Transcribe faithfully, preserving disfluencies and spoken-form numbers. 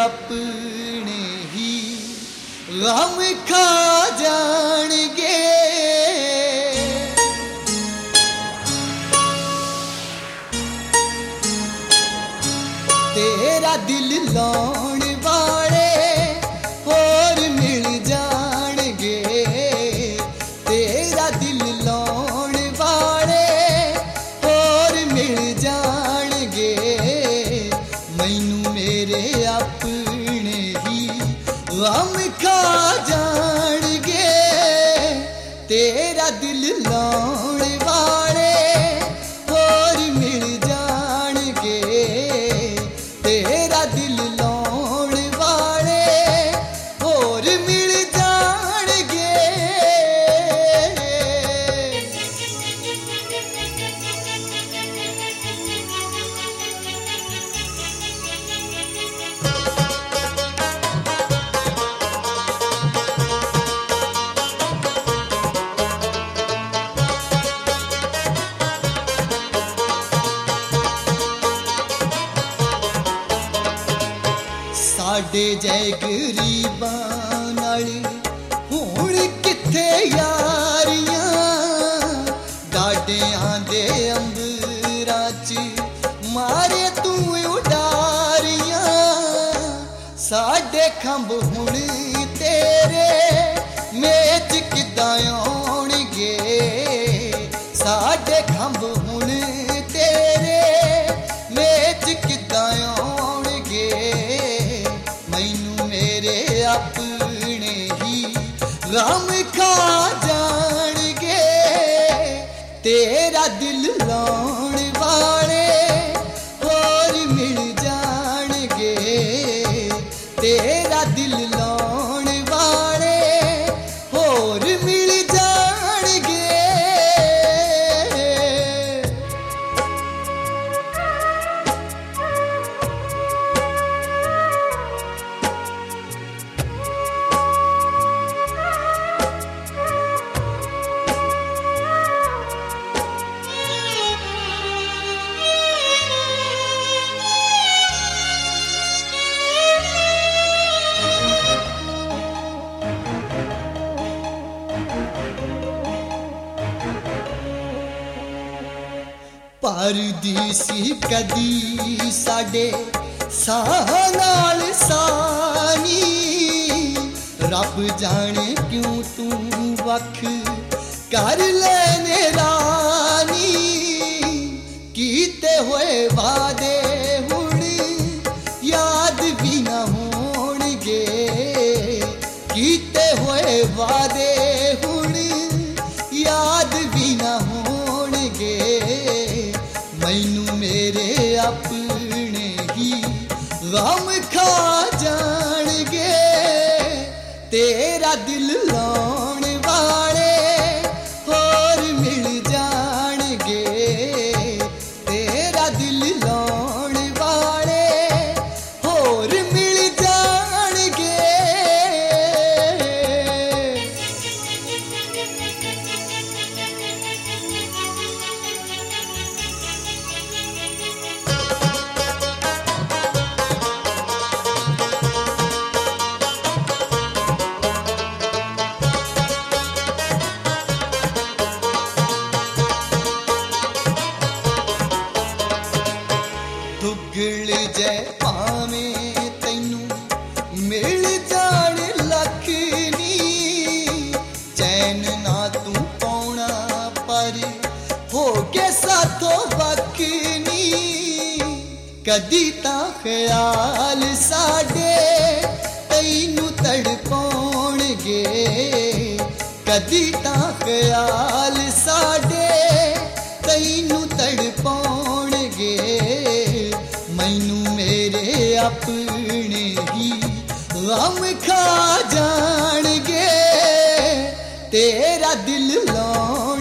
अपने ही गम खा जाएंगे। तेरा दिल लाउण वाले होर मिल जाएंगे। तेरा दिल लाउण वाले होर मिल जाएंगे। मैनू मेरे अपने ही गम खा जाएंगे। तेरा दिल लाउण वाले होर मिल जाएंगे। तेरा दिल लाउण वाले होर मिल जाएंगे। साडे जै गरीबां नाल हुण किथे यारियां। डाडियां दे अंबरां च मारे तू उडारियां। साडे खंभ हुण तेरे मेच किदां आउणगे। साडे खंभ हुण तेरे मेच किदां आउणगे। मैनू मेरे अपने ही गम खा जाएंगे। तेरा दिल लाउण वाले होर मिल जाएंगे। तेरा दिल लाउण वाले होर मिल जाएंगे। परदेसी कदी साडे साह नाल सानी। रब जाने क्यों तू वख कर लेने रानी। कीते होए वादे हुण याद भी ना होणगे। कीते होए वादे हुण याद भी ना होणगे। मैनू मेरे अपने ही गम खा जाएंगे। तेरा दिल लाउण वाले होर मिल जाएंगे। तेरा दिल लाउण वाले होर मिल जाएंगे। दुगल जै भावें तैनू मिल जाण लख नी। चैन ना तू पाउणा पर हो के साथों वख नी। कदी तां ख्याल साडे तैनू तड़पाउणगे। कदी तां ख्याल साडे तैनू तड़पाउणगे। मैनू मेरे अपने ही गम खा जाएंगे। तेरा दिल लाउण